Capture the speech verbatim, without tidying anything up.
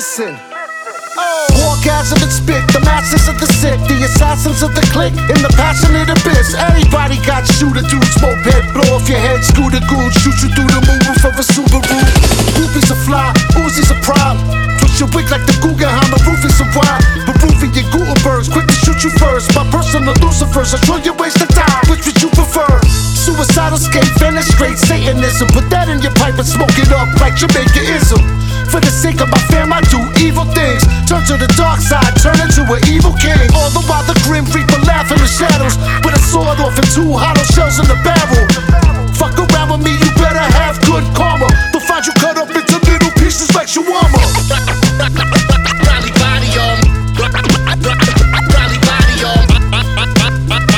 Listen. Oh. Orgasm and spit, the masters of the sick, the assassins of the clique, in the passionate abyss. Everybody got shooter dudes, moped, blow off your head, scooter goons, shoot you through the moonroof of a Subaru. Groupies are fly, Uzi's a prime. Twist your wig like the Guggenheim, the roofies are wide. Barufi and Gutenbergs, quick to shoot you first. My personal Lucifers, I'm sure you waste the time. Which would you prefer? Suicidal skate, vanish straight Satanism. Put that in your pipe and smoke it up like Jamaicanism. For the sake of my fam, I do evil things. Turn to the dark side, turn into an evil king. All the while the grim reaper laugh in the shadows with a sword off and two hollow shells in the back.